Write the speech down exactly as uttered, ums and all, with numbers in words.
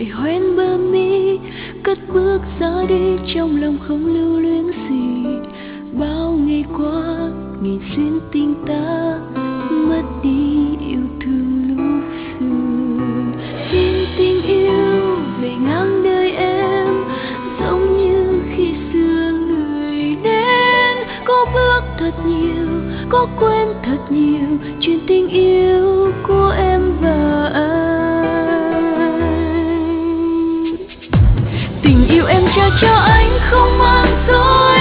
để hoen bờ mi, cất bước ra đi trong lòng không lưu luyến gì. Bao ngày qua ngày duyên tình ta mất đi yêu thương lúc xưa. Xin tình yêu về ngang đời em, giống như khi xưa người đến. Có bước thật nhiều, có quên thật nhiều chuyện tình yêu của em và anh. Tình yêu em trao cho anh không mang dối,